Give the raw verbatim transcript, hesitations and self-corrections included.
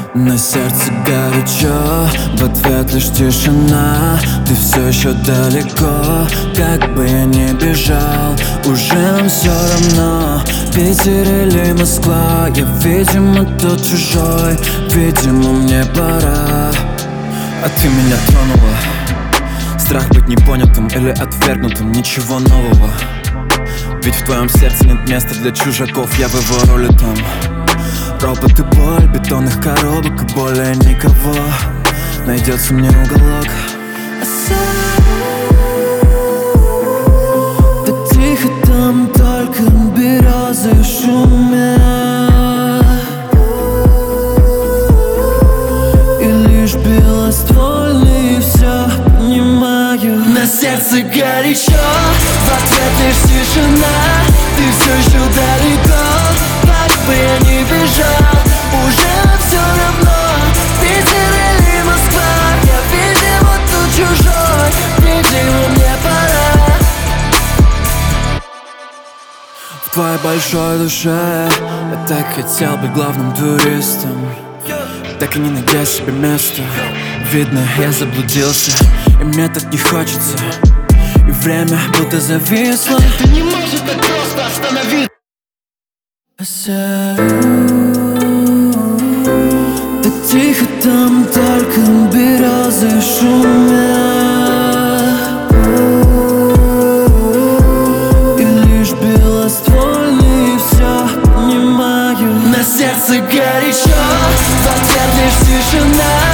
На сердце горячо, в ответ лишь тишина. Ты все еще далеко, как бы я ни бежал, уже нам все равно. Питер или Москва, я, видимо, тут чужой, видимо, мне пора. А ты меня тронула. Страх быть непонятым или отвергнутым, ничего нового. Ведь в твоем сердце нет места для чужаков, я в его роли там. Ропот и боль бетонных коробок, и более никого. Найдется мне уголок. Так тихо там, только березы шумят, и лишь белоствольные все понимаю. На сердце горячо, в ответ лишь тишина. Ты все еще далеко, как бы я ни бежал, уже все равно. Питер или Москва, я, видимо, тут чужой, видимо, мне пора. В твоей большой душе я так хотел быть главным туристом, так и не найдя себе места. Видно, я заблудился, и мне так не хочется, и время будто зависло. Ты не можешь так просто остановиться. Так тихо там, только березы шумят, и лишь белоствольные все понимаю. На сердце горячо, в ответ лишь тишина.